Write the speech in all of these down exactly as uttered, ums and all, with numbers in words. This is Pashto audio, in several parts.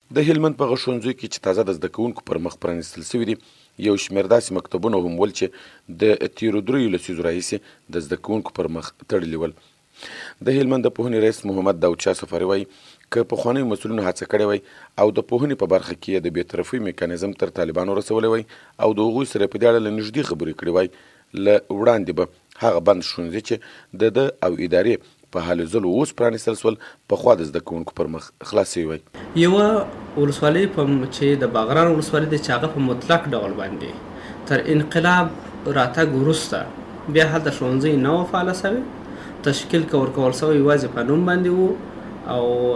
د هلمند په هغه ښوونځیو کې چې تازه د زده کوونکو پر مخ پرانیستل سوي دي یو شمېر داسې مکتبونه هم ول چې د تېرو دریو لسیزو راهیسې د زده کوونکو پر مخ تړلي ول. د هلمند د پوهنې رئیس محمد داود شاه صفاري وایي که پخوانیو مسؤلینو هڅه کړې وای او د پوهنې په برخه کې د بېطرفۍ میکانیزم تر طالبانو رسولی وای او د هغوی سره په دې اړه له نږدې خبرې کړې وای له وړاندې به هغه بند ښوونځي چې د ده او ادارې په هلو ځلو اوس پرانیستل سول پخوا د زده کوونکو پر مخ خلاص سوي وای. یوه ولسوالۍ چې د باغران ولسوالۍ دی چې هغه په مطلق ډول باندې تر انقلاب راتګ وروسته بیا هلته ښوونځی نه و فعاله سوی، تشکیل که ورکول سوی یوازې په نوم باندې و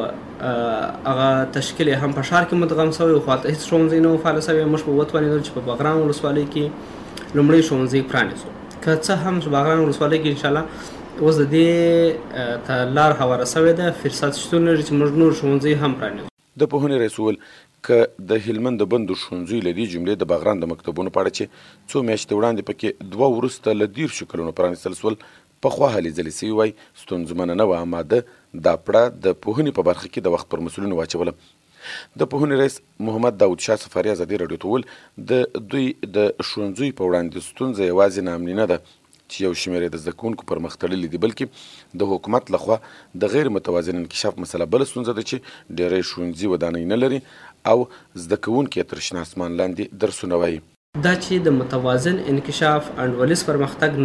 او هغه تشکیل یې هم په ښار کې مدغم سوی و خو هلته هېڅ ښوونځی نه و فعاله سوی. موږ به وتوانېدل چې په باغران ولسوالۍ کې لومړی ښوونځی پرانیزو، که څه هم باغران ولسوالۍ کې انشاءالله اوس د دې ته لار هواره سوې ده، فرصت شتون لري چې موږ نور ښوونځي هم پرانیزو. د پوهنې رئیس وویل که د هلمند د بندو ښوونځیو له دې جملې د باغران د مکتبونو په اړه چې څو میاشتې وړاندې پکې دوه وروسته له دېرشو کلونو پرانیستل سول پخوا هلې ځلې سوي وای ستونزمنه نه وه، اما ده دا پړه د پوهنې په برخه کې د وخت پر مسؤلینو واچوله. د پوهنې رئیس محمد داود شاه صفاري ازادي راډیو ته وویل د دوی د ښوونځیو په وړاندې ستونزه یوازې ناامني نه ده چې یو شمېر د زده کوونکو پر مخ تړلي دي، بلکې د حکومت لخوا د غیر متوازن انکشاف مسله بله ستونزه ده چې ډېری ښوونځي ودانۍ نه لري او زده کوونکي یې تر شنه اسمان لاندې درسونه وایي. دا چې د متوازن انکشاف انډولیز پرمختګ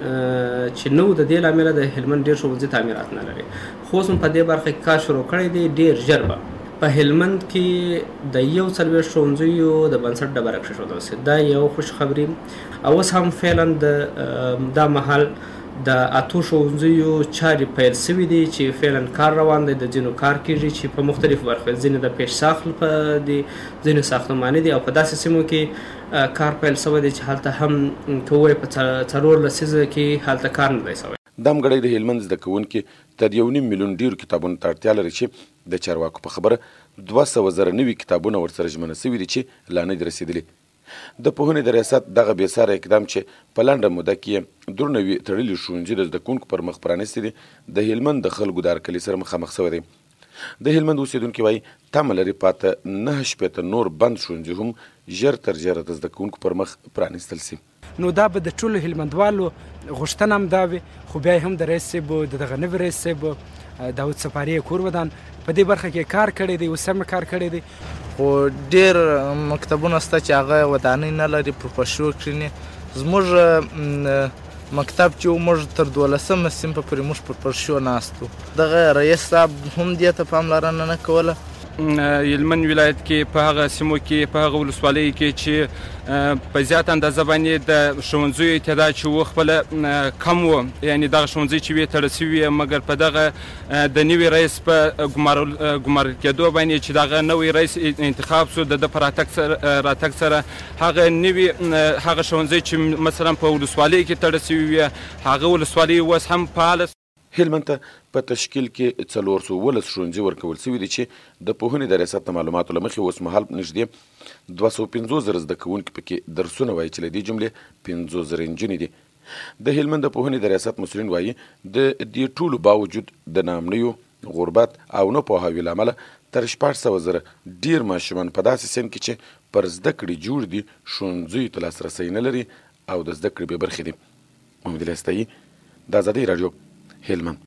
چې نه و د دې لامله د هلمند ډېر ښوونځي تعمیرات نه لري، خو اوس هم په دې برخه کې کار شروع کړی دی. ډېر ژر به په هلمند کې د یو څلوېښت ښوونځیو د بنسټ ډبره کېښودل سي، دا یو خوش خبري. او اوس هم فعلا د دا مهال د اتو ښوونځیو چارې پیل سوي دي چې فعلا کار روان دی، د ځینو کار کېږي چې په مختلفو برخو ځینې د پیش ساخت په دي، ځینې ساختماني دي او په داسې سیمو کې کار پیل سوی دی چې هلته هم که ووایي په څلور لسیزه کې هلته کار نه دی سوی. دا همګړی د هلمند زده کوونکي تر یو نیم میلیون ډېرو کتابونو ته اړتیا لري چې د چارواکو په خبره دوه سوه زره نوي کتابونه ورسره ژمنه سوي دي چې لا نه دي رسېدلي. د پوهنې د ریاست دغه بېساره اقدام چې په لنډه موده کې درې نوي تړلي ښوونځي د زده کوونکو پر مخ پرانیستي دي د هلمند د خلکو د هرکلي سره مخامخ سوی دی. د هلمند اوسېدونکي وایي تمه لري پاته نهه شپېته نور بند ښوونځي هم ژر تر ژره د زده کوونکو پر مخ پرانیستل سي. نو دا به د ټولو هلمندوالو غوښتنه هم دا وي، خو بیا هم د رئیس صاحب د دغه نوي رئیس صاحب داود صفاري کور ودان په دې برخه کې کار کړی دی، اوس هم کار کړی دی. خو ډېر مکتبونه شته چې هغه ودانۍ نه لري، پر پښو کښېني. زموږ مکتب چې موږ تر دولسمه صنفه پورې موږ پر پښو ناست وو. دغه رئیس صاحب هم دې ته پاملرنه نه کوله. هلمند ولایت کې په هغه سیمو کې په هغه ولسوالیو کې چې په زیات اندازه باندې د ښوونځیو تعداد چې و خپله کم و، یعنې دغه ښوونځي چې وې تړل سوي وې، مګر په دغه د نوي رئیس په ګمارل کېدو باندې چې دغه نوی رئیس انتخاب سو، د ده په راتګ سره هغه نوي هغه ښوونځي چې مثلا په ولسوالیو کې تړل سوي وې هغه ولسوالۍ اوس هم فعاله. هلمند ته په تشکیل کې څلور سوه اوولس ښوونځي ورکول سوي دي چې د پوهنې د ریاست د معلوماتو له مخې اوس مهال نږدې دوه سوه پنځوس زره زده کوونکي پکې درسونه وایي چې له دې جملې پنځوس زره نجونې دي. د هلمند د پوهنې د ریاست مسؤلین وایي د دې ټولو باوجود د ناامنیو، غربت او نه پوهاوي له امله تر شپږ سوه زره ډېر ماشومان په داسې سن کې چې پر زده کړې جوړ دي ښوونځیو ته لاسرسی نه لري او د زده کړې بې برخې دي. محمد علي استایي، د ازادۍ راډیو، هلمند.